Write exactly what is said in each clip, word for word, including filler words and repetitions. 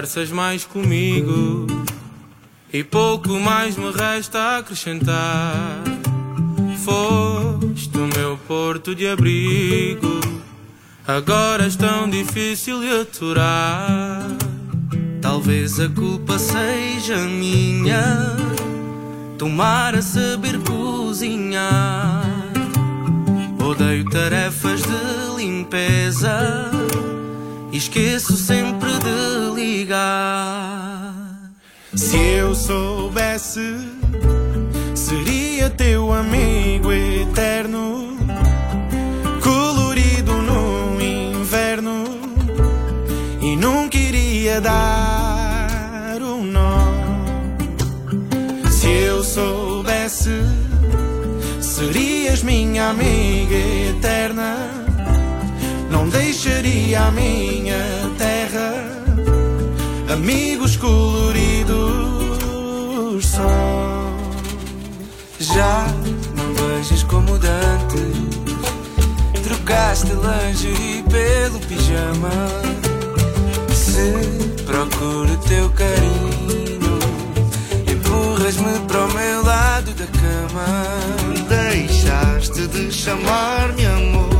conversas mais comigo e pouco mais me resta acrescentar. Foste o meu porto de abrigo, agora és tão difícil de aturar. Talvez a culpa seja minha, tomar a saber cozinhar. Odeio tarefas de limpeza e esqueço sempre de ligar. Se eu soubesse, seria teu amigo eterno, colorido no inverno, e nunca iria dar um nó. Se eu soubesse, serias minha amiga eterna, não deixaria a minha terra amigos coloridos só. Já não vejas como dantes, trocaste lingerie pelo pijama. Se procuro teu carinho, empurras-me para o meu lado da cama. Deixaste de chamar-me amor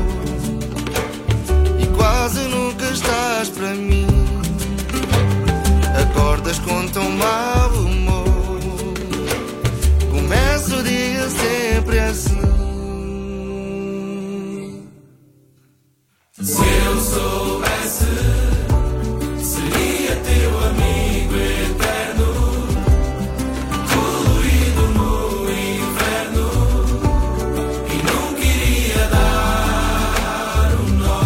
e quase nunca estás para mim. Acordas com tão mau humor, começa o dia sempre assim. Se eu soubesse, seria teu amigo eterno, colorido no inverno, e nunca iria dar um nó.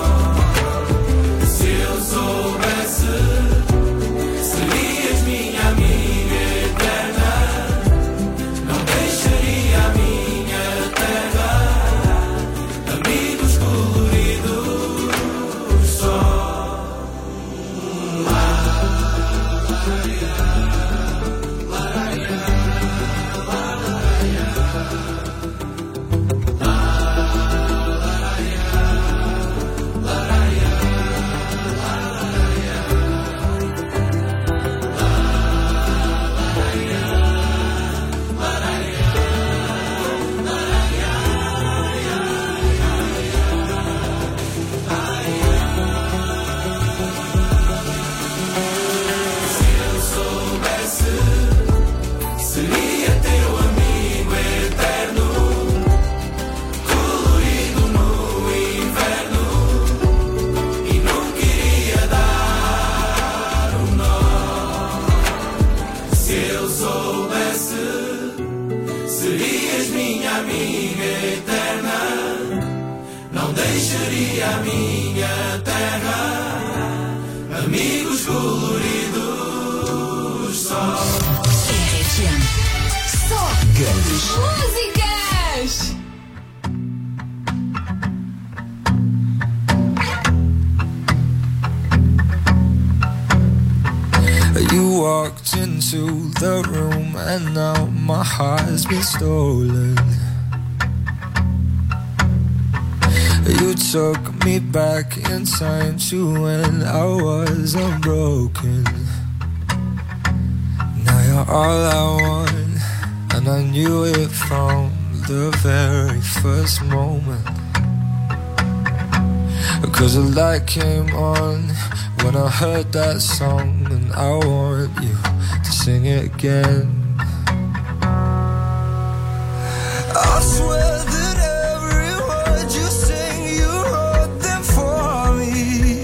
Se eu soubesse, serias minha amiga eterna, não deixaria a minha terra amigos coloridos só. Seria teu amigo eterno, colorido no inverno, e nunca iria dar um nó. Se eu soubesse, serias minha amiga eterna, não deixaria a minha terra amigos coloridos só. Só grandes músicas. You walked into the room and now my heart's been stolen. You took me back in time to when I was unbroken. Now you're all I want, and I knew it from the very first moment. Cause the light came on when I heard that song, and I want you to sing it again. I swear that every word you sing, you wrote them for me,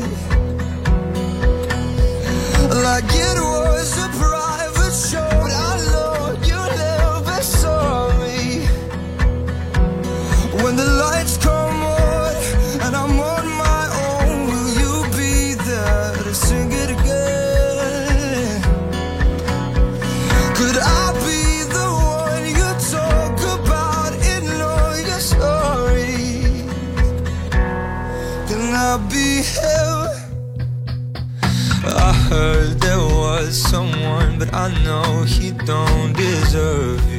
like it was a private show. I know you never saw me. When the lights come on and I'm on my own, will you be there to sing it again? Could I be the one you talk about in all your stories? Can I be him? I heard there was someone, but I know he don't deserve you.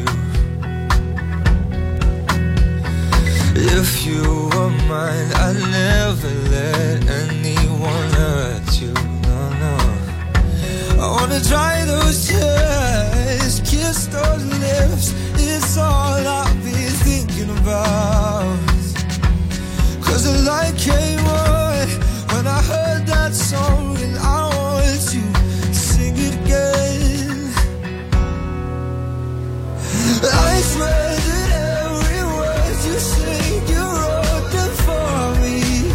If you were mine, I'd never let anyone hurt you, no, no. I wanna dry those tears, kiss those lips. It's all I've been thinking about. Cause the light came on when I heard that song, and I want to sing it again. I swear that every word you sing, you wrote them for me.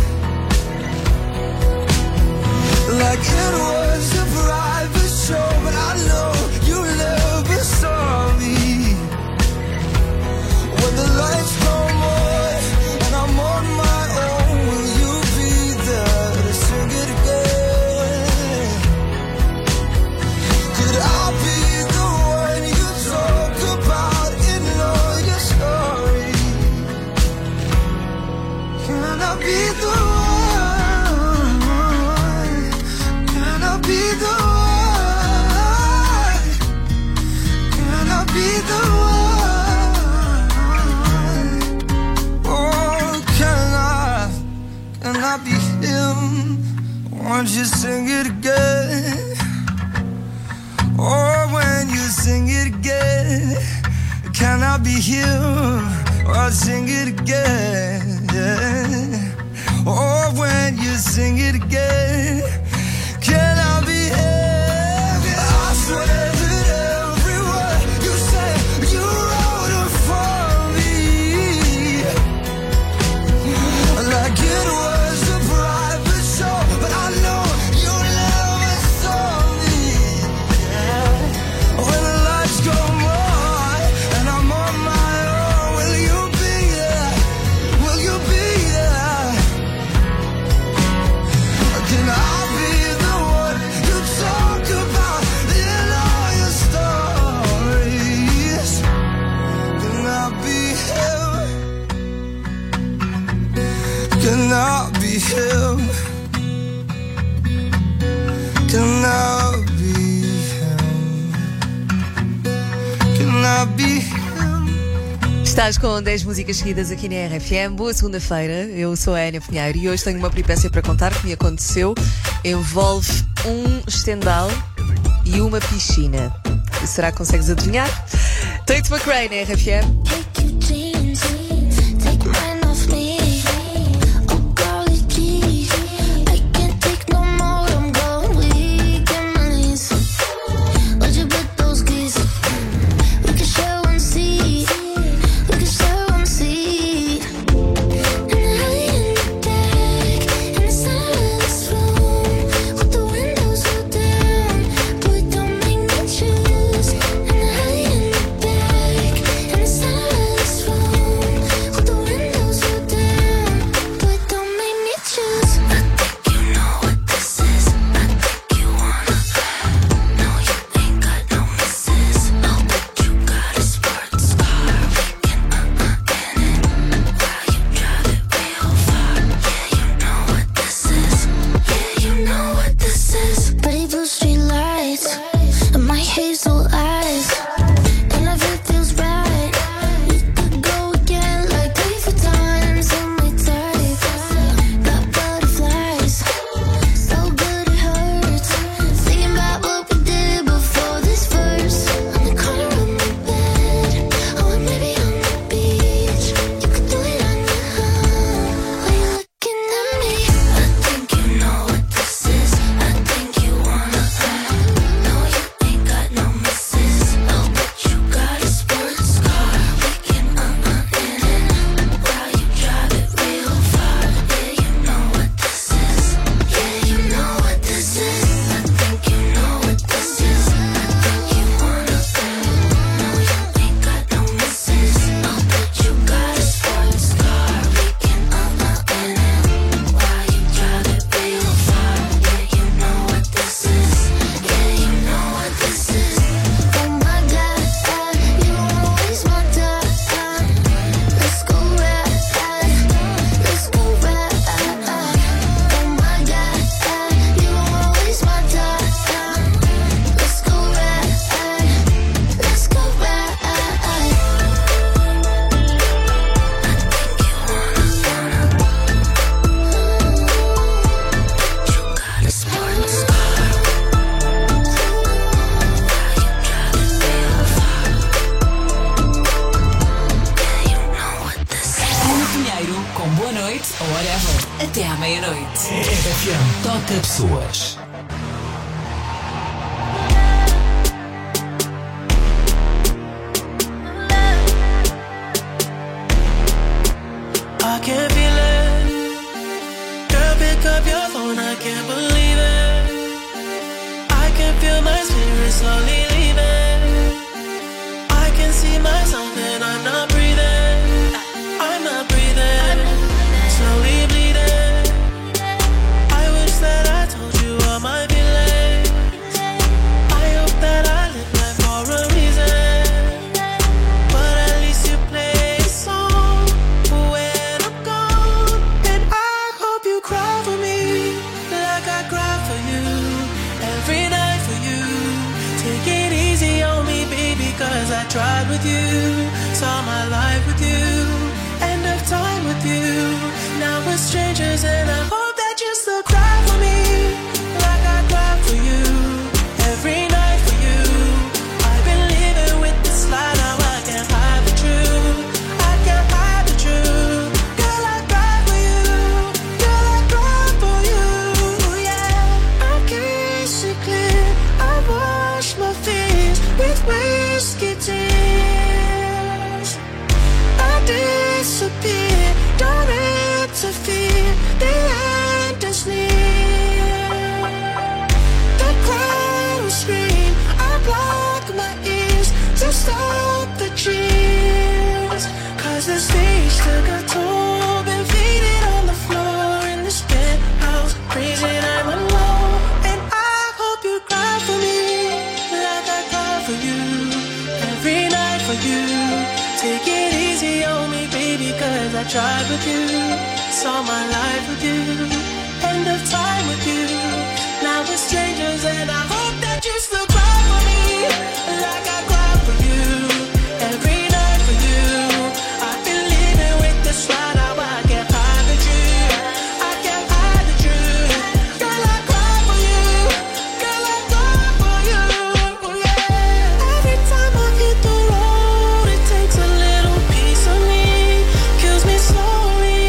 Like it was a private show, but I know you never saw me. When the lights come on and I'm on my own, will you be there to sing it again? Could I be the one you talk about in all your stories? Can I be the one? Can I be the one? Can I be the one? Oh, can I, can I be him? Won't you sing it again? Oh, when you sing it again, can I be him? I'll sing it again. Oh, when you sing it again, can I be him? I swear that every word you say, you wrote it for me. Like it was a private show, but I know you never saw me. When the lights come on and I'm on my own, will you be there? Will you be there? Can I be the one you talk about in all your stories? Can I be him? Can I be him? Can I be him? Can I be him? Estás com dez músicas seguidas aqui na R F M. Boa segunda-feira, eu sou a Ana Pinheiro e hoje tenho uma peripécia para contar que me aconteceu. Envolve um estendal e uma piscina. Será que consegues adivinhar? Tate McRae na R F M. Take your jeans, take mine off me. Oh, golly gee, I can't take no more. I'm going weak in my knees. Where'd you put those keys? We can share one seat. We can share one seat. And I in the back, in the center of this room, with the windows rolled down. Boy, don't make me choose. And I in the back, in the center of this room, with the windows rolled down. Boy, don't make me choose. I think you know what this is. I think you wanna. No, you ain't got no misses. No, but you got a sports car. We can uh-uh in it while you drive it real far. Yeah, you know what this is. Yeah, you know what this is. Pretty blue street lights and my hazel eyes, and if it feels right, we could go again like three, four times in my type. Got butterflies, so good it hurts. Thinking about what we did before this verse. On the corner of my bed, or maybe on the beach. You could do it on your own. While you're looking at me, I think you know what this is. I think you wanna. No, you ain't got no noite. R F M toca pessoas. I can't feel it. Girl, pick up your phone, I can't believe it. I can feel my spirit slowly leaving. I can see myself and I'm not breathing. I'm not breathing. Slowly bleeding. I wish that I told you all my feelings. I hope that I live life for a reason. But at least you play a song when I'm gone. And I hope you cry for me like I cry for you. Every night for you. Take it easy on me, baby, cause I tried with you. Saw my life with you. End of time with you. Now we're strangers and I hope that you still cry for me like I cry for you. Every night for you. I've been living with this lie, now I can't hide the truth. I can't hide the truth. Girl, I cry for you. Girl, I cry for you. Yeah, I kiss it clear. I wash my fears with whiskey tears. I disappear, don't interfere. The end is near. The crowd will scream. I block my ears to stop the cheers. Cause the stage took a toll. Been faded on the floor in this penthouse. Freezing, I'm alone. And I hope you cry for me like I cry for you. Every night for you. Take it easy on me, baby, cause I tried with you. Saw my life with you. End of time with you. Now we're strangers and I hope that you still cry for me like I cry for you. Every night for you. I've been living with this lie, now I can't hide the truth. I can't hide the truth. Girl, I cry for you. Girl, I cry for you. Yeah. Every time I hit the road, it takes a little piece of me. Kills me slowly.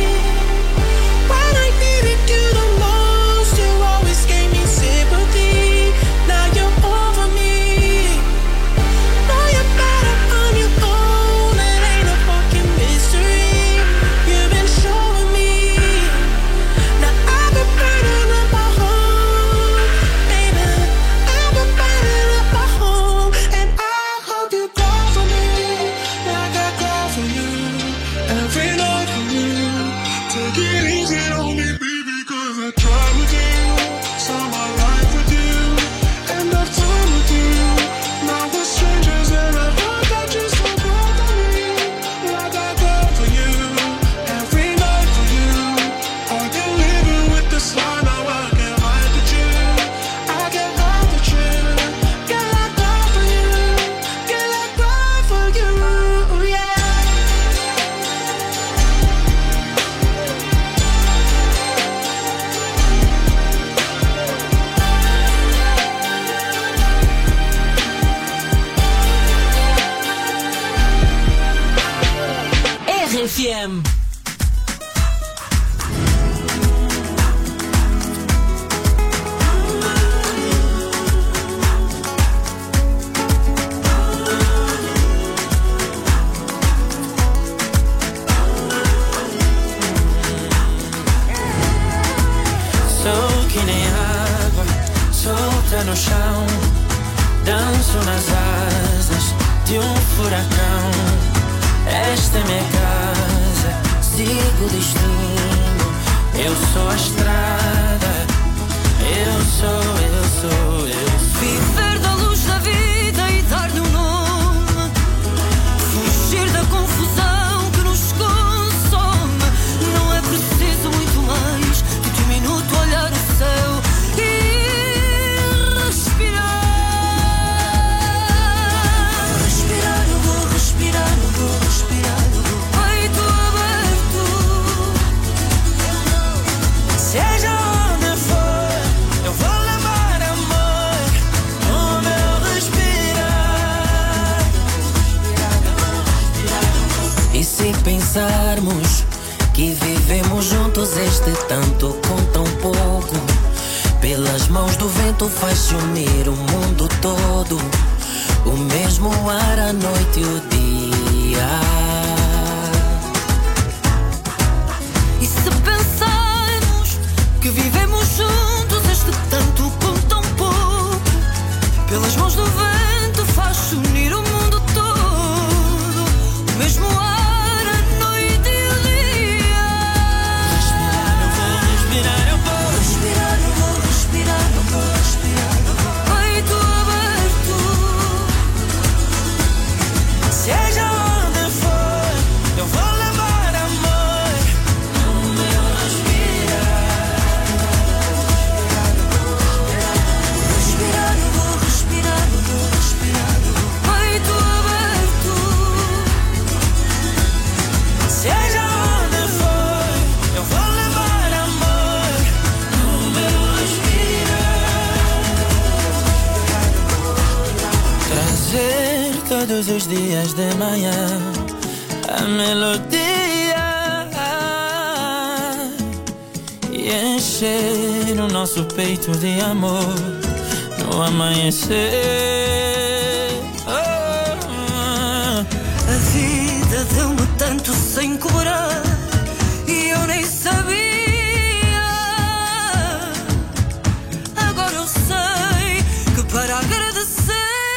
When I needed you the most, you always gave me sympathy. Now you're over me. Know you're better on your own. It ain't a fucking mystery. You've been showing me. Now I've been burning up my home, baby. I've been burning up my home, and I hope you cry for me like I cry for you. Every night for you. Take it easy on me, baby, cause I tried with you. Saw my life with you. End of time with you. Now we're strangers and I hope that you still cry for me like I cry for you. Every night for you. I've been living with this lie, now I can't hide the truth. I can't hide the truth. Girl, I cry for you. Girl, I cry for you. Yeah. R F M. Sou que nem água, solta no chão. Danço nas asas de um furacão. Esta é minha casa, sigo o destino. Eu sou a estrada, eu sou, eu sou, eu sou. Viver da luz da vida e dar-lhe um nome. Fugir da confusão que nos consome. Não é preciso muito mais do que um minuto olhar o céu e respirar. Respirar, eu vou respirar, eu vou respirar, eu vou. Peito aberto. Seja onde for, eu vou levar amor no meu respirar. E se pensarmos que viver vivemos juntos este tanto com tão pouco. Pelas mãos do vento faz-se unir o mundo todo. O mesmo ar, a noite e o dia. E se pensarmos que vivemos juntos este tanto com tão pouco, pelas mãos do vento faz-se unir o mundo todo. O mesmo ar, a noite e o dia. Respirar, eu vou respirar, eu vou respirar, eu vou respirar, eu vou respirar, eu vou. Peito aberto. Seja onde for, eu vou levar amor no meu respirar. Respirar, eu vou respirar, eu vou respirar, eu vou. Peito aberto. Seja onde for, eu vou levar amor no meu respirar. Trazer todos os dias de manhã a melodia e encher o nosso peito de amor no amanhecer. Oh, A vida deu-me tanto sem cobrar e eu nem sabia. Agora eu sei que para agradecer,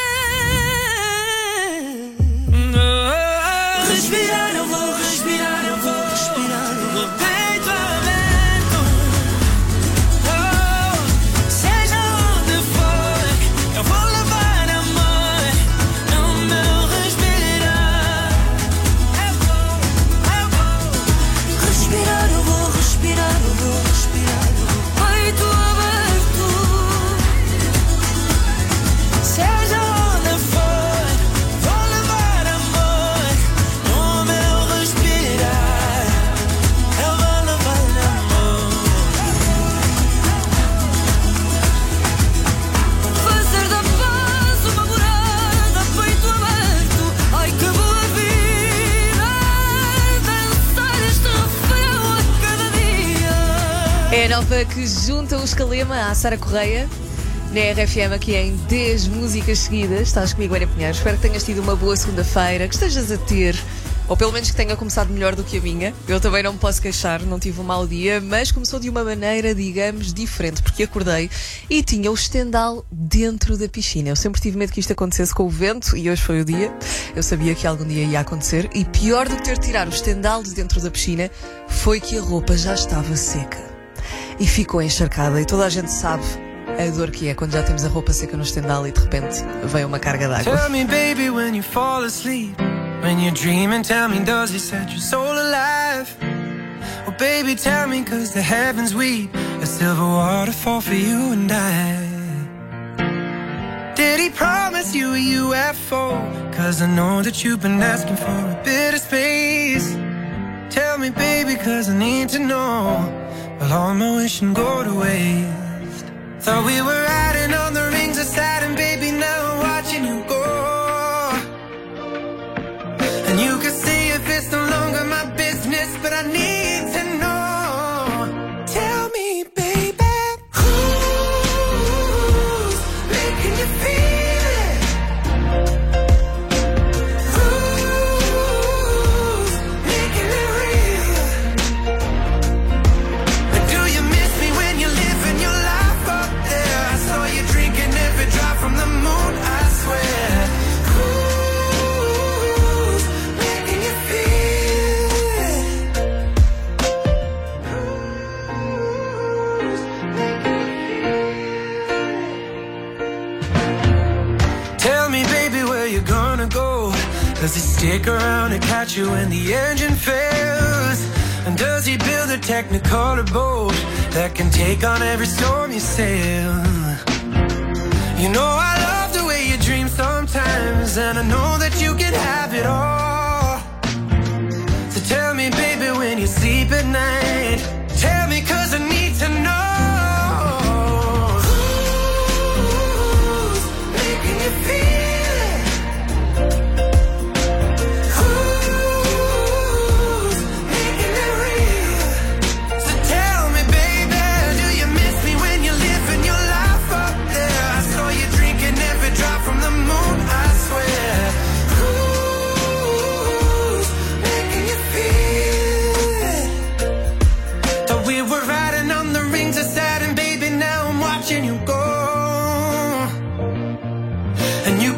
respirar, eu vou respirar, eu vou respirar, eu vou. peito aberto. Oh, seja onde for, eu vou levar amor no meu respirar. Eu vou, eu vou Respirar, eu vou respirar, eu vou respirar, eu vou. Peito aberto. Seja onde for, vou levar amor no meu respirar. Eu vou levar amor. Fazer da paz uma morada, peito aberto. Ai que boa vida, dançar este refrão a cada dia. É a nova que junta o Escalema à Sara Correia. Na R F M, aqui em dez músicas seguidas. Estás comigo, Ana Pinheiro. Espero que tenhas tido uma boa segunda-feira, que estejas a ter, ou pelo menos que tenha começado melhor do que a minha. Eu também não me posso queixar, não tive um mau dia, mas começou de uma maneira, digamos, diferente, porque acordei e tinha o estendal dentro da piscina. Eu sempre tive medo que isto acontecesse com o vento e hoje foi o dia. Eu sabia que algum dia ia acontecer e pior do que ter de tirar o estendal de dentro da piscina foi que a roupa já estava seca e ficou encharcada, e toda a gente sabe a dor que é quando já temos a roupa seca no estendal e de repente vem uma carga d'água. Tell me, baby, when you fall asleep, when you're dreaming, tell me, does it set your soul alive? Oh, baby, tell me, cause the heavens weep, a silver waterfall for you and I. Did he promise you a U F O? Cause I know that you've been asking for a bit of space. Tell me, baby, cause I need to know, will all my wishing go to waste? Thought we were riding on the rings of Saturn, baby, now I'm watching you go. And you can see if it's no longer my business, but I need to know. Tell me, baby, who's making you feel it? Who's making it real? Do you miss me when you're living your life up there? I saw you drinking every drop from the moon, I swear. Who's making you feel it? Who's making you feel it? Tell me, baby, where you gonna go? Does he stick around and catch you when the engine fails? And does he build a Technicolor boat that can take on every storm you sail? You know I love the way you dream sometimes, and I know that you can have it all. So tell me, baby, when you sleep at night, tell me, cause I need to know. Who's making you feel it? Who's making it real?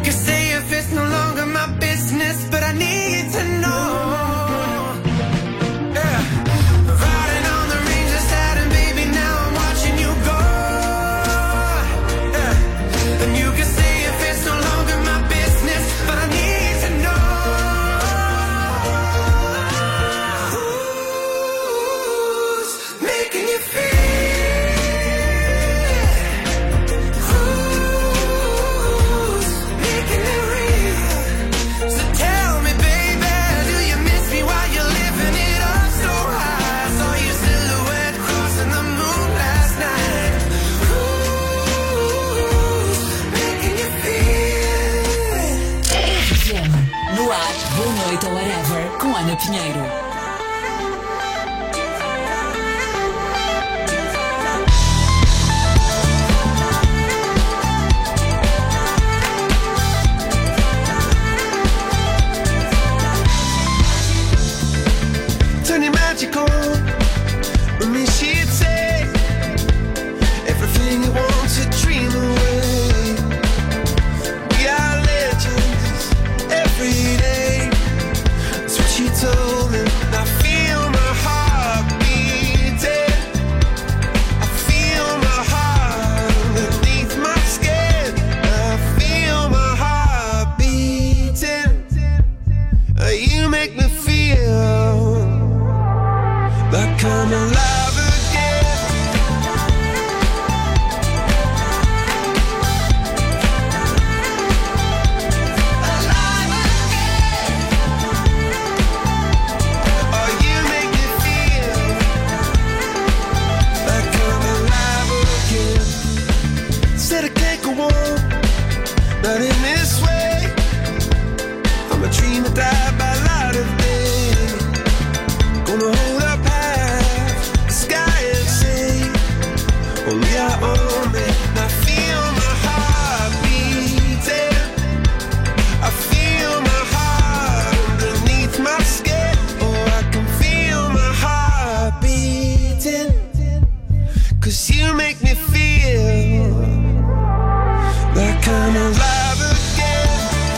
can say if it's no longer my business, but I need to know. Yeah. Riding on the range of sad, and baby, now I'm watching you go. Yeah. And you can say if it's no longer my business, but I need to know. Who's making you feel? Boa noite ou whatever com Ana Pinheiro. Turn your magic on. With me she'd say everything you want to dream away. We are legends every day. That's what she told me. I feel my heart beating. I feel my heart underneath my skin. I feel my heart beating. You make me feel like I'm alive again. Alive again. Oh, you make me feel like I'm alive again. Said I can't go on, not in this way. I'm a dream that died by light of day. Gonna hold up half the sky and say, only I own it. And I feel my heart beating. I feel my heart underneath my skin. Oh, I can feel my heart beating. Cause you make me feel like I'm alive again.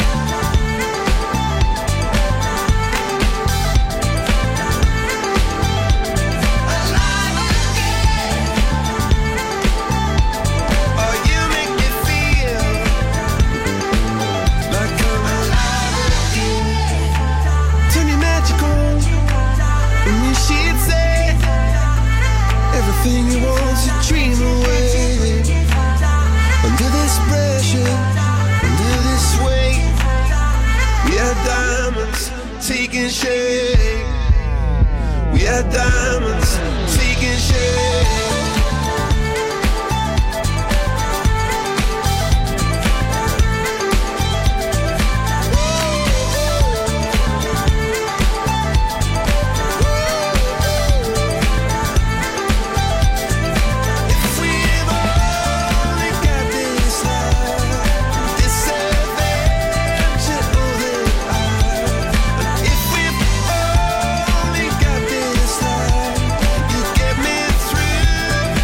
Alive again. Oh, you make me feel like I'm alive again. Turn your magic on, and you she'd say everything you want to dream away. Under this pressure, under this weight, we are diamonds taking shape. We are diamonds taking shape. If we've only got this love, this adventure, oh, then I. If we've only got this love, you get me through.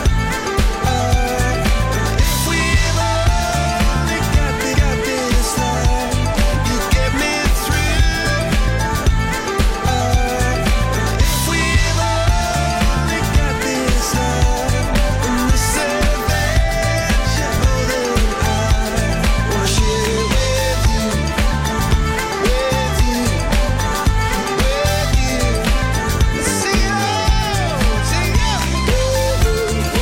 Uh, if we've only got, the, got this love, you get me through. Uh, if we've only got this love and this adventure, oh, then I wanna share it with you, with you, with you. See you, see you. With you,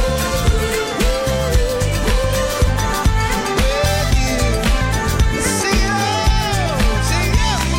see you, see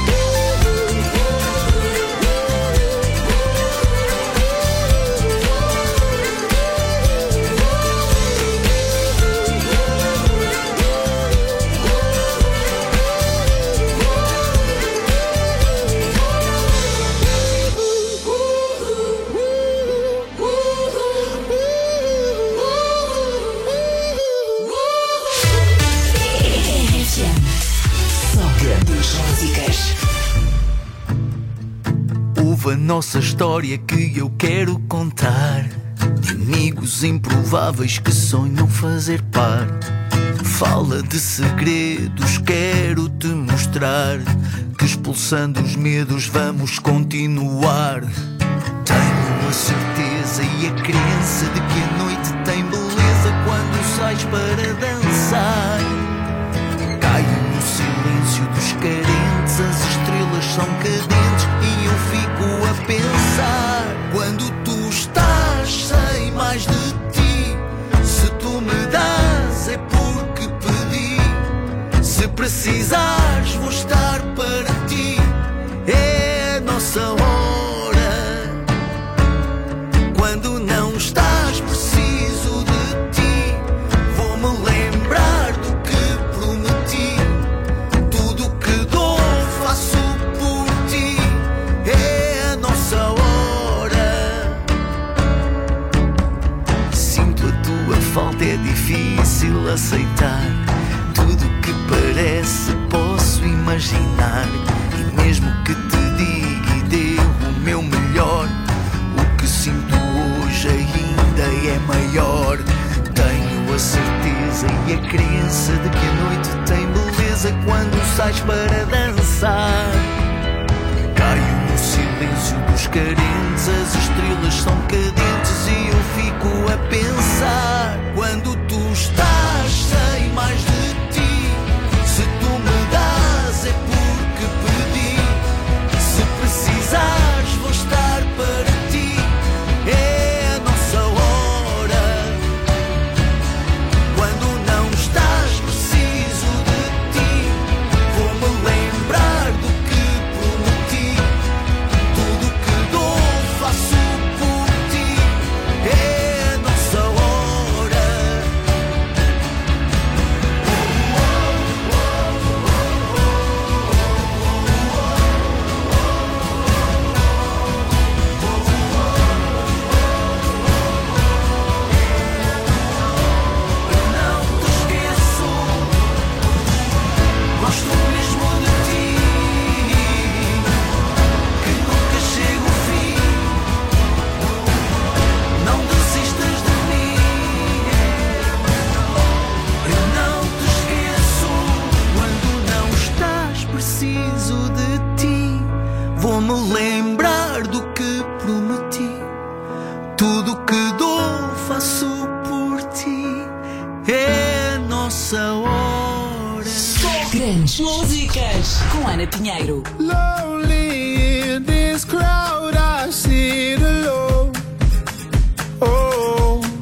R F M. Só grandes músicas. Ouve a nossa história que eu quero contar, de amigos improváveis que sonham fazer par. Fala de segredos, quero te mostrar que expulsando os medos vamos continuar. Tenho a certeza e a crença de que a noite tem beleza quando sais para dançar. Caio no silêncio dos carentes, as estrelas são cadentes e eu fico a pensar. Quando tu estás sem mais de ti, se tu me dás é porque pedi. Se precisares vou estar para ti, é a nossa hora. Quando não estás preciso de ti, vou-me lembrar do que prometi. Tudo que dou faço por ti, é a nossa hora. Sinto a tua falta, é difícil aceitar. Tudo que parece posso imaginar. E mesmo que te diga e dê o meu melhor, o que sinto hoje ainda é maior. Tenho a certeza e a crença de que a noite tem beleza quando sais para dançar. Caio no silêncio dos carentes, as estrelas são cadentes e eu fico a pensar. Quando tu estás sem mais de ti, se tu me dás é porque pedi. Se precisares vou estar para ti, é a nossa hora. Quando não estás preciso de ti, vou-me lembrar do que prometi. Tudo que dou faço por ti, é a nossa hora. Vou-me lembrar do que prometi. Tudo que dou faço por ti, é a nossa hora. Grandes músicas com Ana Pinheiro. Lonely in this crowd, I sit alone. Oh,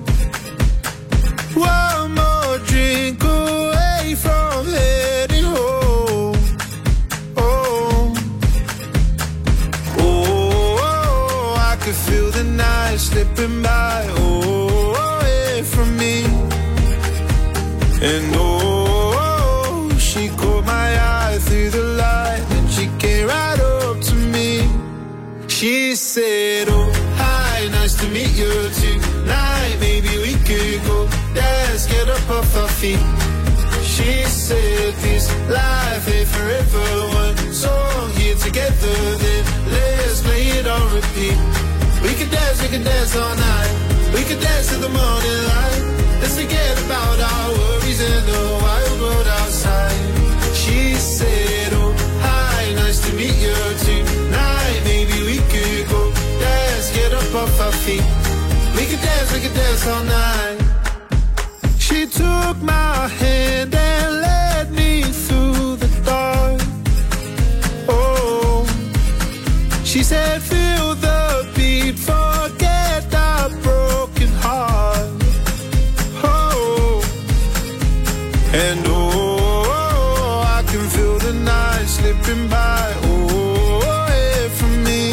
one more drink away from heading home. Oh, oh, I could feel the night slipping by. Oh, away from me. And oh, she caught my eye through the light, and she came right up to me. She said, oh, hi, nice to meet you tonight. Maybe we could go dance, get up off our feet. She said, this life ain't forever. One song here together, then let's play it on repeat. We could dance, we could dance all night. We could dance till the morning light. Let's forget about our worries and the wild world outside. She said, oh, hi, nice to meet you tonight. Maybe we could go dance, get up off our feet. We could dance, we could dance all night. She took my hand and led me through the dark. Oh, she said, feel the beat, forget the broken heart. And oh, I can feel the night slipping by, oh, away from me.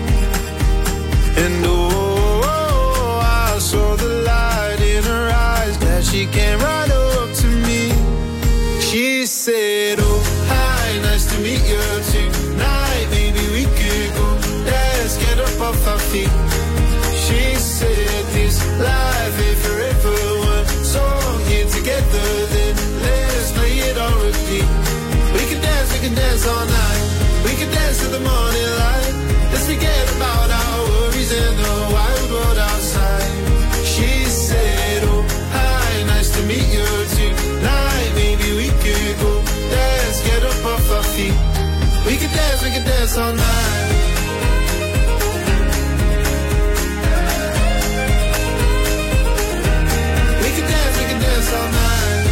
And oh, I saw the light in her eyes, that she came right up to me. She said, oh, hi, nice to meet you tonight. Maybe we could go dance, get up off our feet. She said, this life ain't forever. One song here together, then let's play it on repeat. We can dance, we can dance all night. We can dance till the morning light. Let's forget about our worries and the wild world outside. She said, oh, hi, nice to meet you tonight. we could dance all night. We could dance, we could dance all night.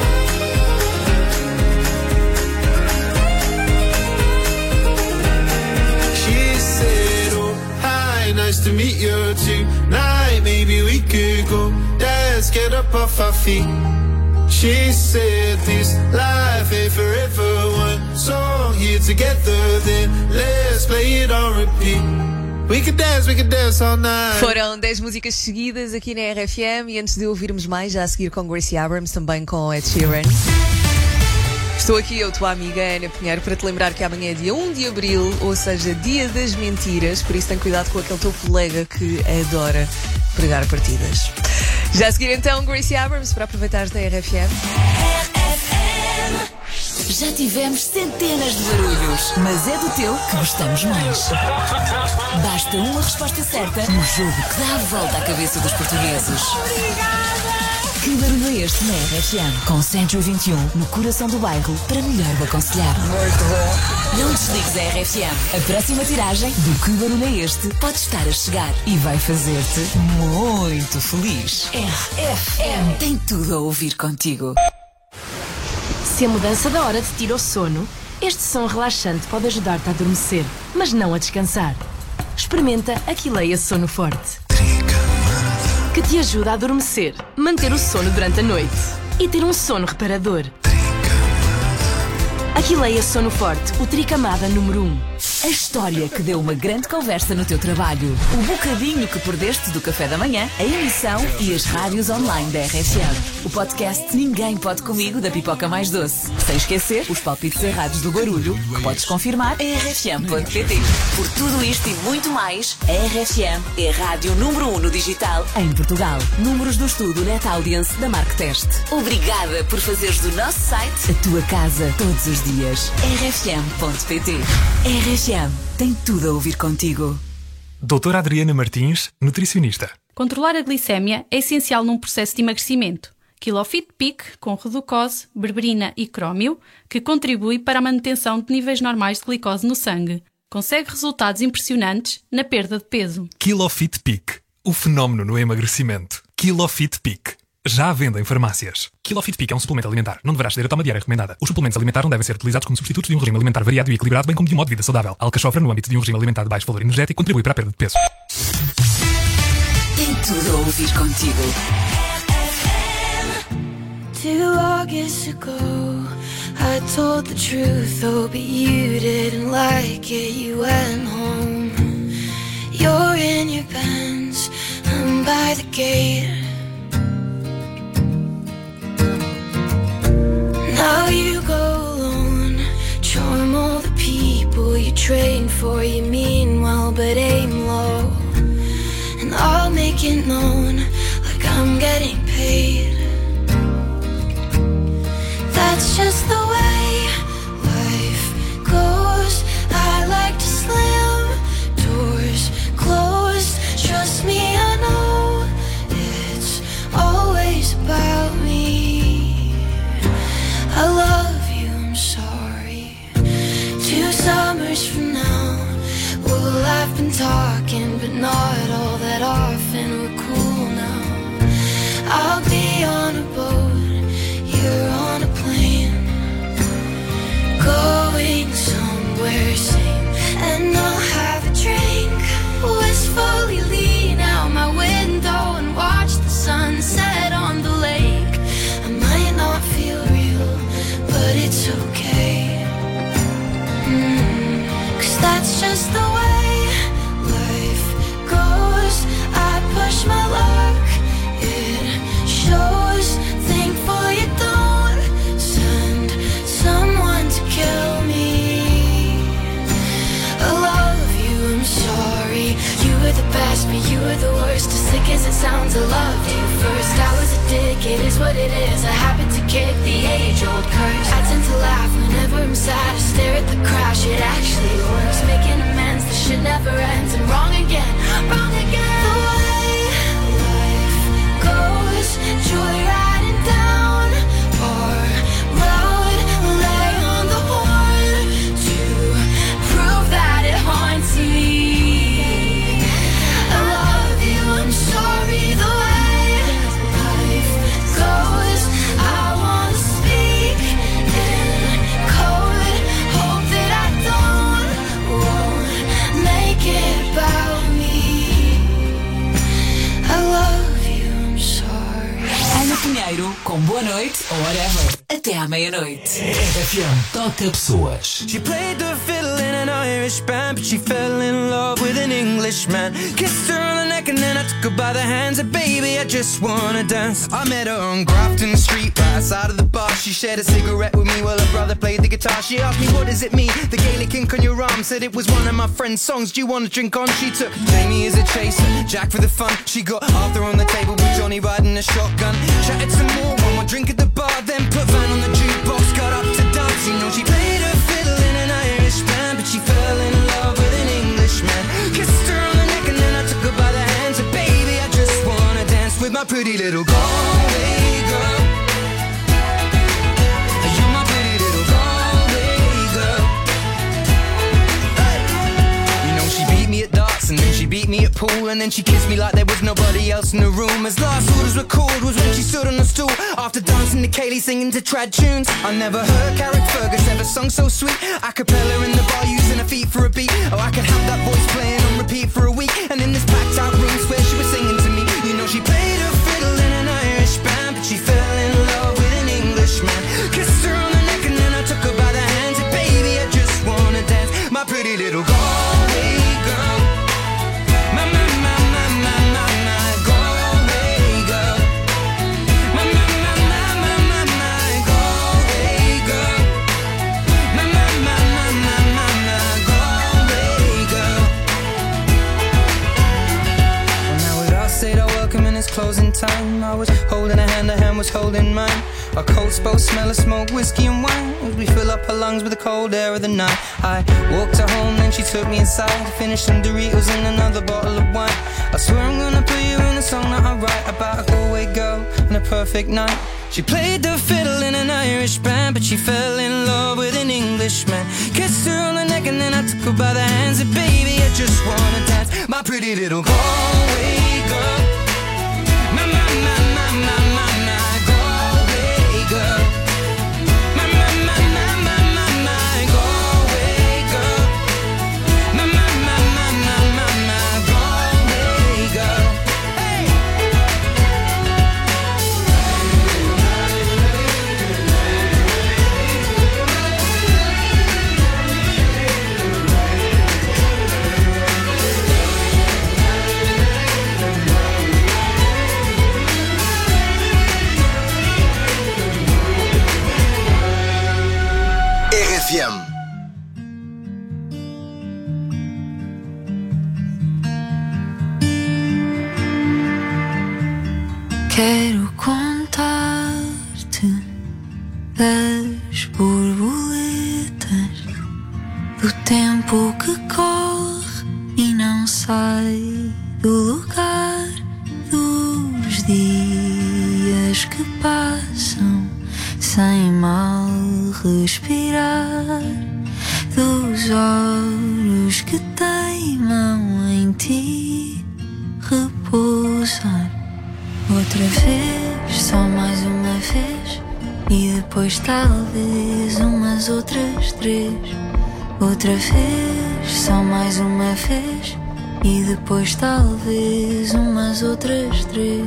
She said, oh, hi, nice to meet you tonight. Maybe we could go dance, get up off our feet. She said this life ain't forever. One song here together, then let's play it on repeat. We could dance, we could dance all night. Foram dez músicas seguidas aqui na R F M e antes de ouvirmos mais, já a seguir com Gracie Abrams, também com Ed Sheeran. Estou aqui, eu, tua amiga Ana Pinheiro, para te lembrar que amanhã é dia um de abril, ou seja, dia das mentiras, por isso tem cuidado com aquele teu colega que adora pregar partidas. Já a seguir então, Gracie Abrams, para aproveitares da R F M. Já tivemos centenas de barulhos, mas é do teu que gostamos mais. Basta uma resposta certa no jogo que dá a volta à cabeça dos portugueses. Que barulho é este na R F M? Com cento e vinte e um no coração do bairro para melhor o aconselhar. Muito bom. Não desligues a R F M. A próxima tiragem do Que Barulho é Este pode estar a chegar e vai fazer-te muito feliz. R F M tem tudo a ouvir contigo. Se a mudança da hora te tira o sono, este som relaxante pode ajudar-te a adormecer, mas não a descansar. Experimenta a Quileia Sono Forte, que te ajuda a adormecer, manter o sono durante a noite e ter um sono reparador. Aquileia Sono Forte, o Tricamada número um. A história que deu uma grande conversa no teu trabalho. O bocadinho que perdeste do café da manhã, a emissão e as rádios online da R F M. O podcast Ninguém Pode Comigo da Pipoca Mais Doce. Sem esquecer os palpites errados do barulho, que podes confirmar em r f m ponto p t. Por tudo isto e muito mais, a R F M é a rádio número um no digital em Portugal. Números do estudo Net Audience da Marktest. Obrigada por fazeres do nosso site a tua casa todos os dias. r f m ponto p t. R F M tem tudo a ouvir contigo. Doutora Adriana Martins, nutricionista. Controlar a glicémia é essencial num processo de emagrecimento. Kilofit Peak, com reducose, berberina e crómio, que contribui para a manutenção de níveis normais de glicose no sangue. Consegue resultados impressionantes na perda de peso. Kilofit Peak, o fenómeno no emagrecimento. Kilofit Peak. Já à venda em farmácias. Kilofit Peak é um suplemento alimentar. Não deverás ceder a toma diária recomendada. Os suplementos alimentares não devem ser utilizados como substitutos de um regime alimentar variado e equilibrado, bem como de um modo de vida saudável. A alcachofra, no âmbito de um regime alimentar de baixo valor energético, contribui para a perda de peso. Tem tudo a ouvir contigo. Two August ago, I told the truth, oh, but you didn't like it. You went home. You're in your Benz, I'm by the gate. Now you go alone, charm all the people you train for. You mean well, but aim low. And I'll make it known like I'm getting paid. That's just the way life goes. I like to slam doors closed. Trust me, I know it's always about me. I love you, I'm sorry. Two summers from now, well, I've been talking, but not all that often. We're cool now. I'll be on a boat, you're on a plane, going somewhere sane. And I'll have a drink, wistfully lean out my window and watch the sunset on the lake. I might not feel real, but it's okay. Mm, 'cause that's just the way life goes. I push my luck, it shows. Thankful you don't send someone to kill me. I love you, I'm sorry. You were the best, but you were the worst. As sick as it sounds, I loved you first. I was a dick, it is what it is. I happen to kick the age-old curse. I tend to laugh whenever I'm sad. I stare at the crash, it actually works. Making amends, this shit never ends. I'm wrong again, wrong again. The way life goes, joyriding down our road. Lay on the horn to prove à meia-noite. R F M toca pessoas. She played the fiddle in an Irish band, but she fell in love with an Englishman. Kissed her on the neck and then I took her by the hands. And baby, I just wanna dance. I met her on Grafton Street, right outside of the bar. She shared a cigarette with me while her brother played the guitar. She asked me, what does it mean? The Gaelic ink on your arm. Said it was one of my friend's songs. Do you want to drink on? She took Jamie as a chaser, Jack for the fun. She got Arthur on the table with Johnny riding a shotgun. Chatted some more, one more drink at the bar, then put Van on the jukebox, got up to dance. You know she played her fiddle in an Irish band, but she fell in love with an Englishman. Kissed her on the neck and then I took her by the hands. And baby, I just wanna dance with my pretty little Galway girl. You're my pretty little Galway girl. Hey. You know she beat me at darts and then she beat me at pool, and then she kissed me like there was nobody else in the room. As last orders were called was when she stood on the stool after dancing to Kaylee singing to trad tunes. I never heard Carrick Fergus ever sung so sweet. A cappella in the bar using her feet for a beat. Oh, I could have that voice playing on repeat for a week. And in this packed out room where she was singing to me. You know she played her fiddle in an Irish band, but she fell in love with an Englishman. Kissed her on the neck and then I took her by the hands. And baby, I just wanna dance, my pretty little Galway girl. My, my, my, my, my, my, my Galway girl. My, my, my, my, my, my, my Galway girl. My, my, my, my, my, my, my Galway girl. Well, now we'd all said our welcome and it's closing time. I was holding a hand, her hand was holding mine. Our coats both smell of smoke, whiskey and wine, as we fill up her lungs with the cold air of the night. I walked her home, then she took me inside, finished some Doritos and another bottle of wine. I swear I'm gonna put you in a song that I write about a Galway girl and a perfect night. She played the fiddle in an Irish band, but she fell in love with an Englishman. Kissed her on the neck and then I took her by the hands. And baby, I just wanna dance, my pretty little Galway girl. My, my, my, my, my, my, my Galway girl. My, my, my, my, my, my, my Galway girl. My, my, my, my, my, my, my Galway girl. Hey! R F M. Quero contar-te das borboletas, do tempo que corre e não sai do lugar, dos dias que passam sem mal respirar, dos olhos que teimam em ti repousar. Outra vez, só mais uma vez, e depois talvez umas outras três. Outra vez, só mais uma vez, e depois talvez umas outras três.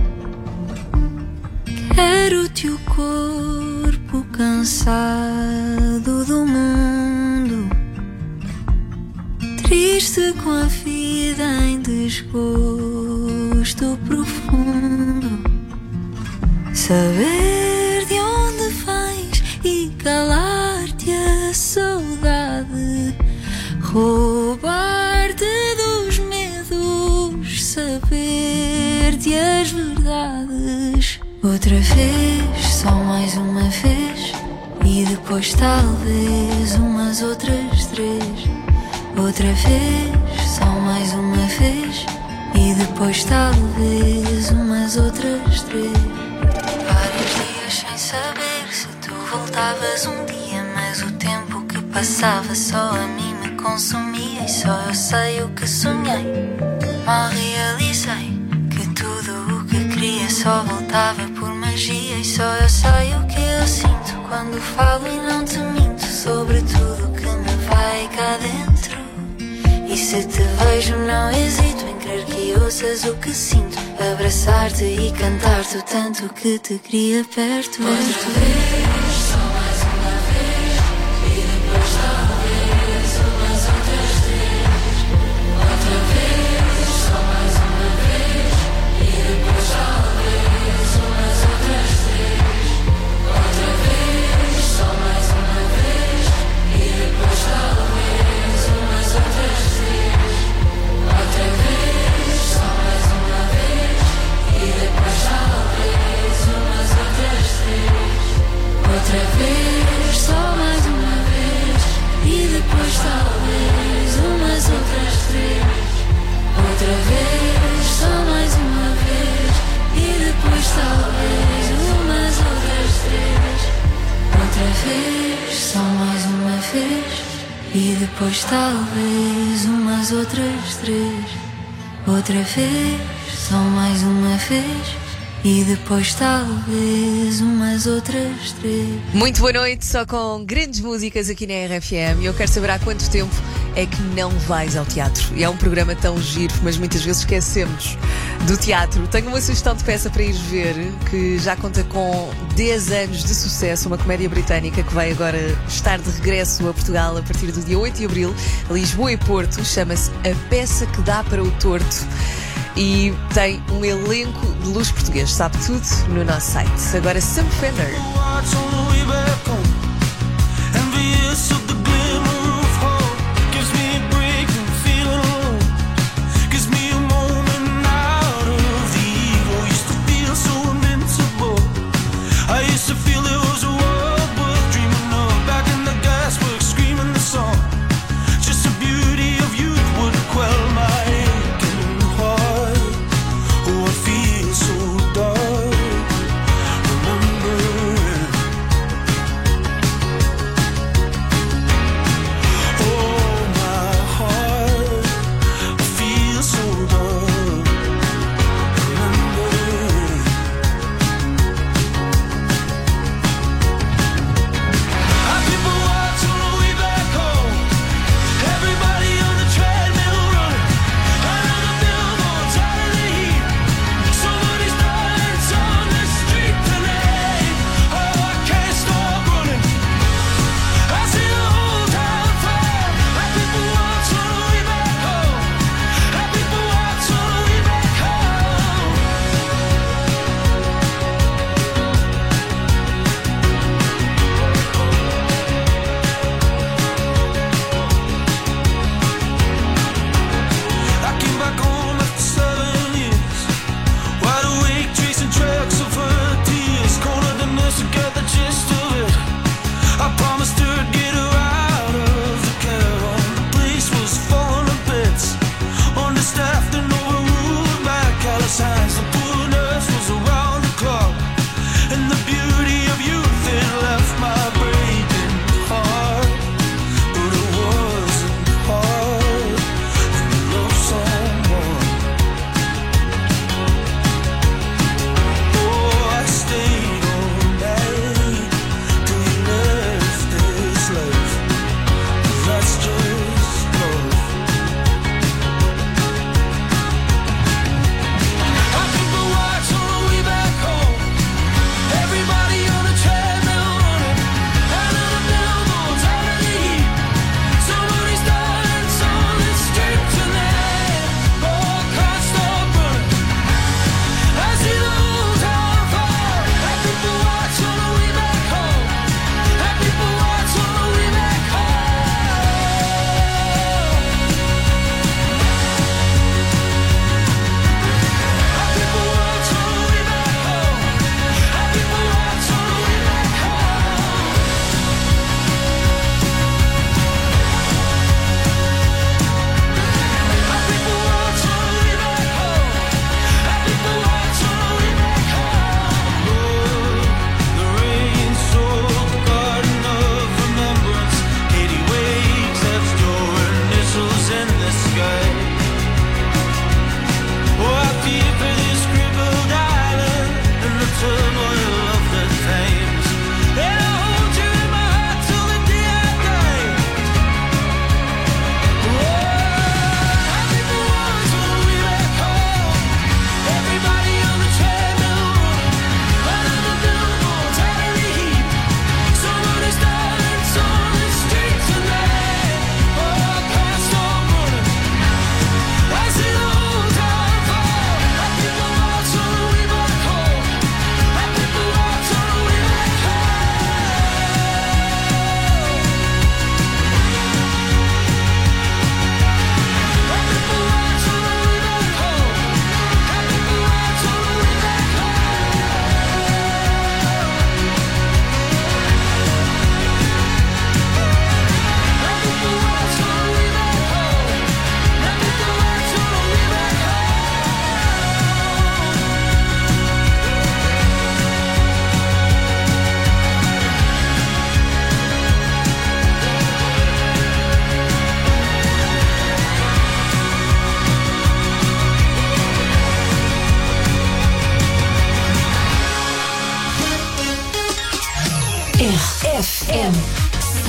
Quero-te o corpo cansado do mundo, triste com a vida em desgosto profundo. Saber de onde vens e calar-te a saudade, roubar-te dos medos, saber-te as verdades. Outra vez, só mais uma vez, e depois talvez umas outras três. Outra vez, só mais uma vez, e depois talvez umas outras três. Vários dias sem saber se tu voltavas um dia, mas o tempo que passava só a mim me consumia. E só eu sei o que sonhei, mal realizei que tudo o que queria só voltava por magia. E só eu sei o que eu sinto quando falo e não te minto sobre tudo que me vai cá dentro. E se te vejo não hesito em crer que ouças o que sinto, abraçar-te e cantar-te o tanto que te queria perto. Outra vez, talvez umas outras três. Outra vez, só mais uma vez. E depois talvez umas outras três. Outra vez, só mais uma vez. E depois talvez umas outras três. Muito boa noite, só com grandes músicas aqui na R F M. Eu quero saber há quanto tempo é que não vais ao teatro. E é um programa tão giro, mas muitas vezes esquecemos do teatro. Tenho uma sugestão de peça para ir ver, que já conta com dez anos de sucesso, uma comédia britânica que vai agora estar de regresso a Portugal a partir do dia oito de abril, Lisboa e Porto. Chama-se A Peça que Dá para o Torto. E tem um elenco de luz português, sabe tudo no nosso site. Agora Sam Fender.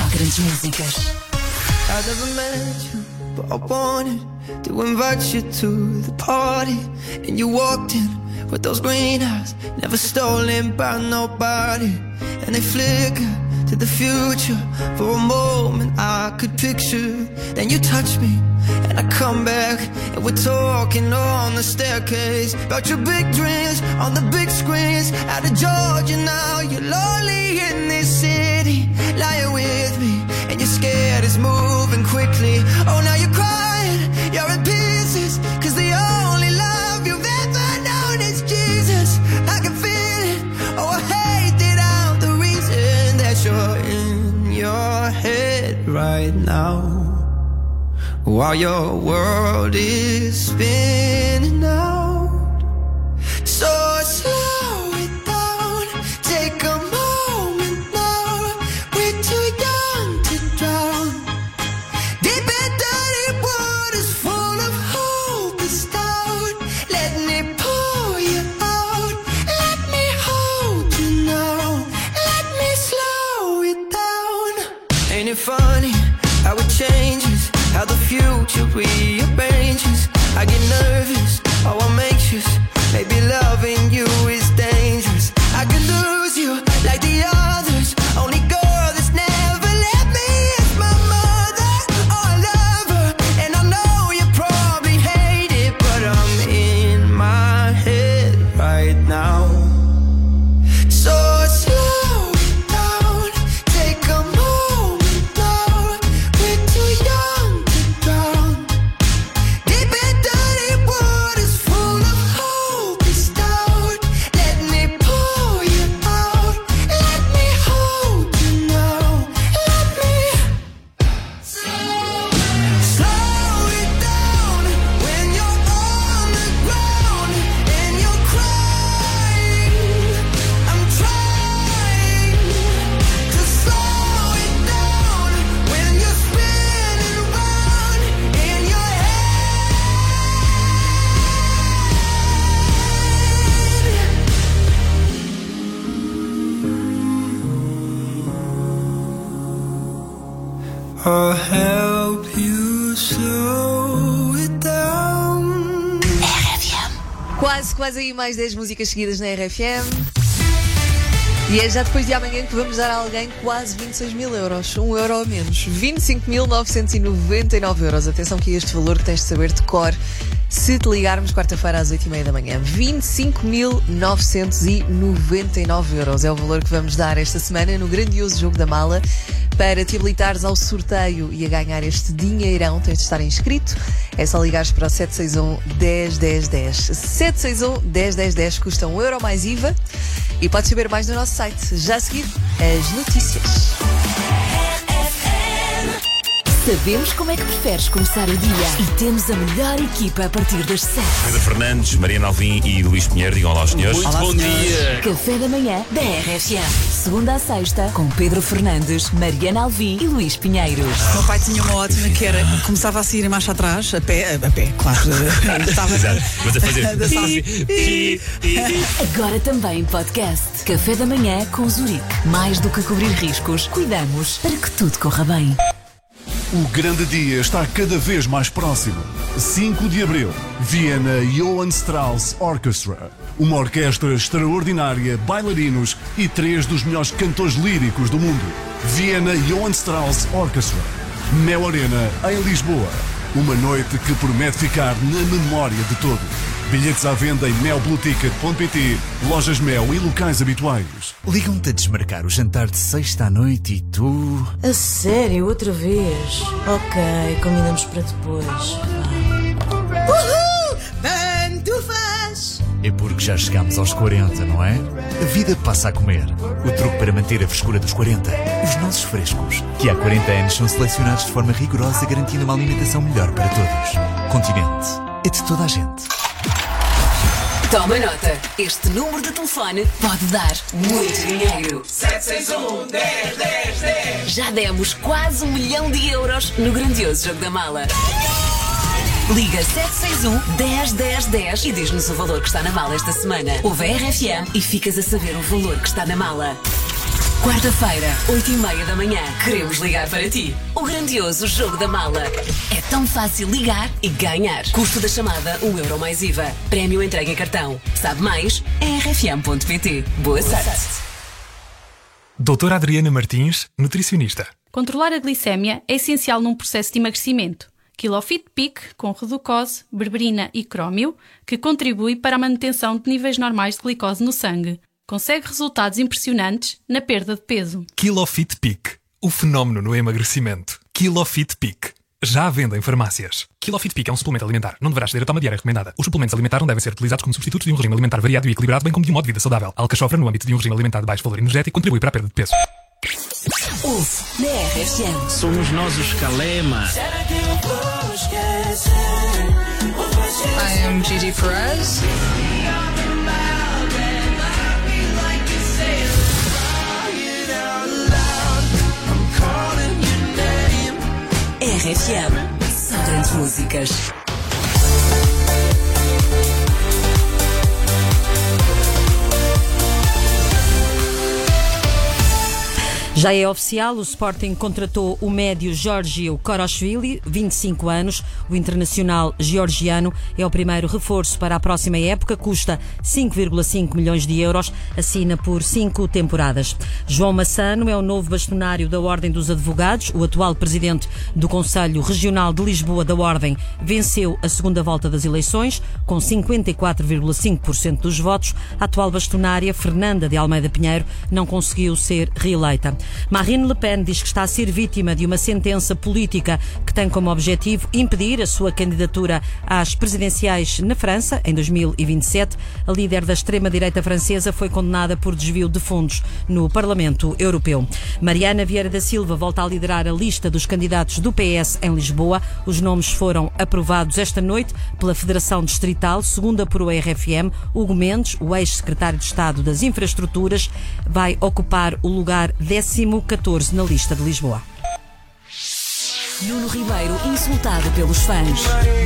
grandes músicas. I never met you, but I wanted to invite you to the party. And you walked in with those green eyes, never stolen by nobody. And they flicker to the future. For a moment I could picture. Then you touch me and I come back, and we're talking on the staircase about your big dreams on the big screens. Out of Georgia now, you're lonely in this city, lying with me, and you're scared it's moving quickly. Oh, now you're crying, you're in pieces, cause the only love you've ever known is Jesus. I can feel it, oh I hate that I'm the reason that you're in your head right now, while your world is spinning out. So slow it down, take a moment now. We're too young to drown. Deep and dirty waters full of hope is down. Let me pull you out, let me hold you now, let me slow it down. Ain't it funny how it changes, how the future rearranges? I get nervous, oh I'm anxious. Maybe loving you is dangerous. I could lose you like the others. Only girl that's never left me is my mother. Oh I love her, and I know you probably hate it, but I'm in my head right now. So slow it down, take a moment now. We're too young to drown. Deep and dirty waters full of hope is down. Let me pull you out, let me hold you now, let me slow it down. When you're on the ground and you're crying, I'm trying to slow it down. When you're spinning round in your head. I'll help you slow it down. R F M. Quase, quase aí mais dez músicas seguidas na R F M. E é já depois de amanhã que vamos dar a alguém quase vinte e seis mil euros. Um euro a menos. vinte e cinco mil novecentos e noventa e nove euros. Atenção que é este valor que tens de saber de cor se te ligarmos quarta-feira às oito e meia da manhã. vinte e cinco mil novecentos e noventa e nove euros é o valor que vamos dar esta semana no grandioso Jogo da Mala. Para te habilitares ao sorteio e a ganhar este dinheirão, tens de estar inscrito. É só ligares para o sete seis um, dez, dez, dez. sete seis um, dez, dez, dez custa um euro mais I V A. E podes saber mais no nosso site. Já a seguir, as notícias. Sabemos como é que preferes começar o dia e temos a melhor equipa a partir das sete. Pedro Fernandes, Mariana Alvim e Luís Pinheiro, digam olá aos senhores. Muito olá, bom senhores. dia. Café da manhã da R F M. Segunda a sexta, com Pedro Fernandes, Mariana Alvim e Luís Pinheiro. O meu pai tinha uma ótima que era, começava a sair em marcha atrás, a pé, a pé, claro. Estava Exato, mas a fazer. Agora também podcast. Café da manhã com Zurique. Mais do que cobrir riscos, cuidamos para que tudo corra bem. O grande dia está cada vez mais próximo. cinco de abril, Viena Johann Strauss Orchestra. Uma orquestra extraordinária, bailarinos e três dos melhores cantores líricos do mundo. Viena Johann Strauss Orchestra. Mel Arena, em Lisboa. Uma noite que promete ficar na memória de todos. Bilhetes à venda em mel blue ticket ponto pt, lojas Mel e locais habituais. Ligam-te a desmarcar o jantar de sexta à noite e tu... A sério, outra vez? Ok, combinamos para depois. Uhul! Pantufas! É porque já chegamos aos quarenta, não é? A vida passa a comer. O truque para manter a frescura dos quarenta. Os nossos frescos, que há quarenta anos são selecionados de forma rigorosa, garantindo uma alimentação melhor para todos. Continente. É de toda a gente. Toma nota, este número de telefone pode dar muito dinheiro. sete seis um, dez, dez, dez. Já demos quase um milhão de euros no grandioso Jogo da Mala. Liga sete seis um, dez, dez, dez e diz-nos o valor que está na mala esta semana. Ouve a R F M e ficas a saber o valor que está na mala. Quarta-feira, oito e meia da manhã, queremos ligar para ti. O grandioso Jogo da Mala. É tão fácil ligar e ganhar. Custo da chamada, um euro mais I V A. Prémio entregue em cartão. Sabe mais? É r f m ponto p t. Boa sorte. Doutora Adriana Martins, nutricionista. Controlar a glicémia é essencial num processo de emagrecimento. Kilofit Peak, com reducose, berberina e crómio, que contribui para a manutenção de níveis normais de glicose no sangue. Consegue resultados impressionantes na perda de peso. Kilofit Peak, o fenómeno no emagrecimento. Kilofit Peak, já à venda em farmácias. Kilofit Peak é um suplemento alimentar. Não deverás ceder a toma diária recomendada. Os suplementos alimentares não devem ser utilizados como substitutos de um regime alimentar variado e equilibrado, bem como de um modo de vida saudável. A alcachofra, no âmbito de um regime alimentar de baixo valor energético, contribui para a perda de peso. Ouve na R F M. Somos nós os Calema. I am Gigi Perez. R F M. São grandes músicas. Já é oficial, o Sporting contratou o médio Giorgio Kvaratskhelia, vinte e cinco anos. O internacional georgiano é o primeiro reforço para a próxima época, custa cinco vírgula cinco milhões de euros, assina por cinco temporadas. João Massano é o novo bastonário da Ordem dos Advogados. O atual presidente do Conselho Regional de Lisboa da Ordem venceu a segunda volta das eleições, com cinquenta e quatro vírgula cinco por cento dos votos. A atual bastonária, Fernanda de Almeida Pinheiro, não conseguiu ser reeleita. Marine Le Pen diz que está a ser vítima de uma sentença política que tem como objetivo impedir a sua candidatura às presidenciais na França em dois mil e vinte e sete. A líder da extrema-direita francesa foi condenada por desvio de fundos no Parlamento Europeu. Mariana Vieira da Silva volta a liderar a lista dos candidatos do P S em Lisboa. Os nomes foram aprovados esta noite pela Federação Distrital. Segundo apurou a R F M, Hugo Mendes, o ex-secretário de Estado das Infraestruturas, vai ocupar o lugar décimo catorze na lista de Lisboa. Nuno Ribeiro insultado pelos fãs.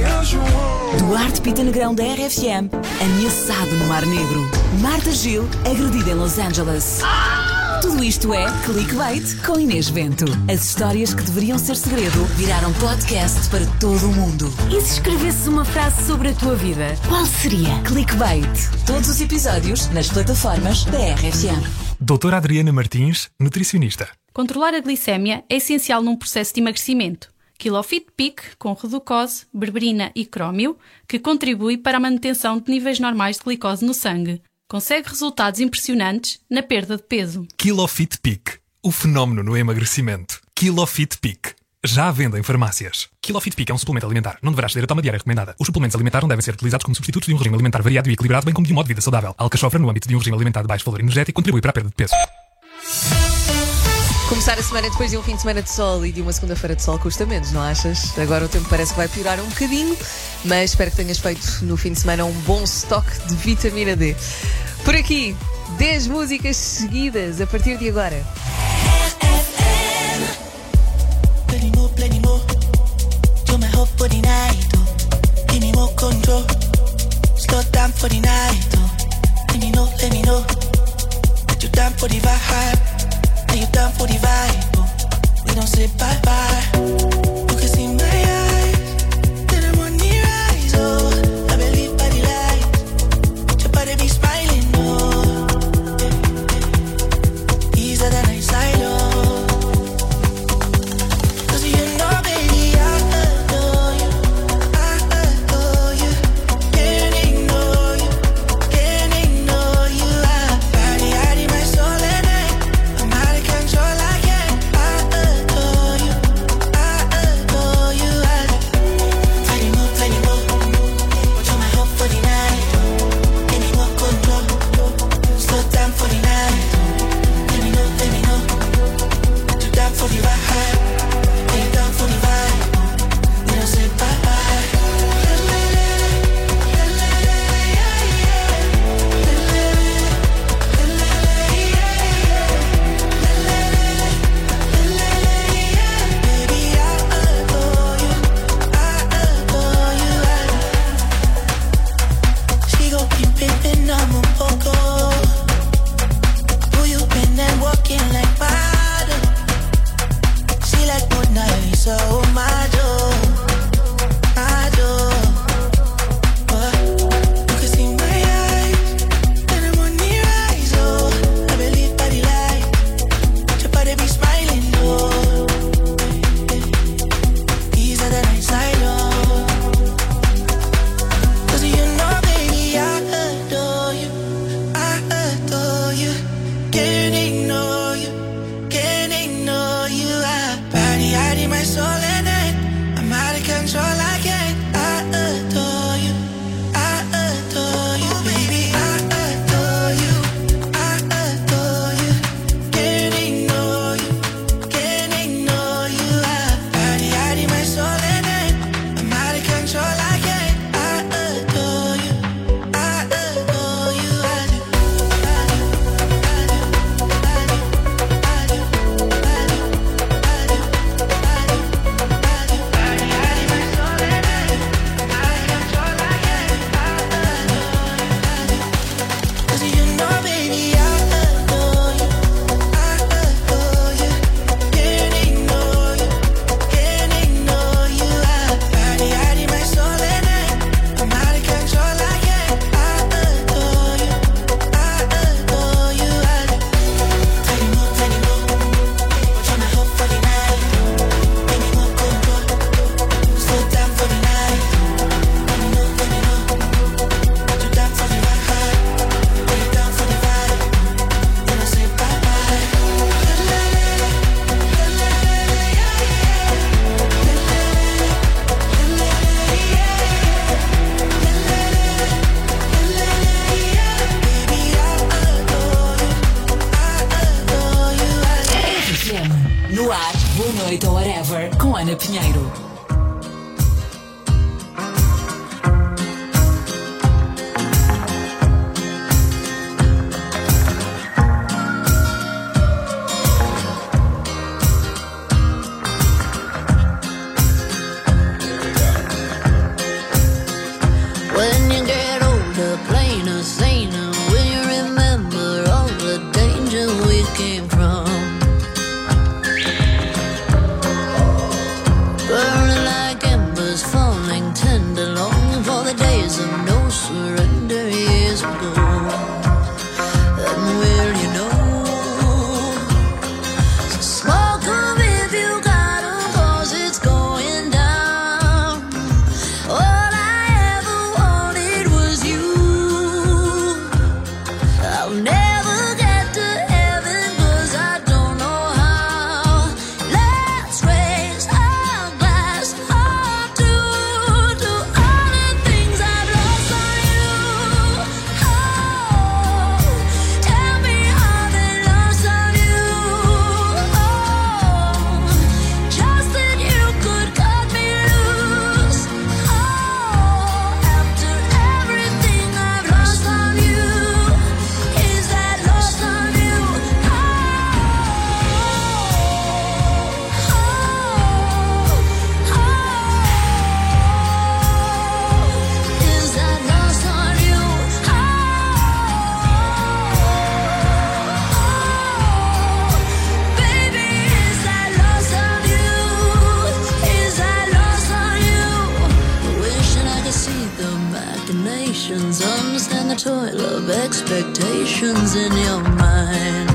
Duarte Pita Negrão da R F M ameaçado no Mar Negro. Marta Gil agredida em Los Angeles. Tudo isto é Clickbait com Inês Bento. As histórias que deveriam ser segredo viraram podcast para todo o mundo. E se escrevesses uma frase sobre a tua vida, qual seria? Clickbait. Todos os episódios nas plataformas da R F M. Doutora Adriana Martins, nutricionista. Controlar a glicémia é essencial num processo de emagrecimento. Kilofit Peak, com reducose, berberina e crómio, que contribui para a manutenção de níveis normais de glicose no sangue. Consegue resultados impressionantes na perda de peso. Kilofit Peak, o fenómeno no emagrecimento. Kilofit Peak, já à venda em farmácias. Kilofit Peak é um suplemento alimentar. Não deverás ceder a toma diária recomendada. Os suplementos alimentares não devem ser utilizados como substitutos de um regime alimentar variado e equilibrado, bem como de um modo de vida saudável. A alcachofra, no âmbito de um regime alimentar de baixo valor energético, contribui para a perda de peso. Começar a semana depois de um fim de semana de sol e de uma segunda-feira de sol custa menos, não achas? Agora o tempo parece que vai piorar um bocadinho, mas espero que tenhas feito no fim de semana um bom estoque de vitamina D. Por aqui, dez músicas seguidas a partir de agora. Plenty more, plenty more. You're my hope for the night, oh. Give me more control. Slow down for the night, oh. Let me know, let me know. That you down for the vibe. Are you down for the vibe, oh. We don't say bye-bye. You can see my eyes. Then I'm on the rise, oh. I believe by the light. Your body be smiling, oh. Easier than I silo. I my soul at night. I'm out of control, I can't. I adore you, I adore you, baby. I adore you, I adore you. Can't ignore you, can't ignore you. I body, body, my soul at night. I'm out of control, I can't. I adore you, I adore you. I do, I do, I do, I do, I do, I do, I do, I do, I do. Body, body, my soul at night. I'm out of control, I can't. I adore you, I do. 'Cause you know, baby, I adore you, I adore you. Can't ignore you, can't ignore you. I body, body, my soul at night. I'm out of control, I can't. I adore you, I adore you. I do. Tiny more, tiny more. Try my whole for the night. Give me more, more, more. Slow down for the night. Let me know, let me know. Do down for the ride. Put it down for the vibe. Then I say bye bye. R F M. No ar, boa noite ou whatever, com Ana Pinheiro. When you get older, plainer, saner, will you remember all the danger we came from? Burning like embers, falling tender, longing for the days of no surrender years ago. And will you know? So smoke 'em if you got 'em, 'cause it's going down. All I ever wanted was you. I'll never get to heaven 'cause I don't know how. Let's raise our glass up to, to all the things I've lost on you. Oh, tell me how they lost on you. Oh, just that you could cut me loose. Oh, after everything I've lost on you, is that lost on you? Oh, oh, oh, is that lost on you? Oh, baby, is that lost on you? Is that lost on you? Wishing I could see the machinations, understand the toil of expectations in your mind.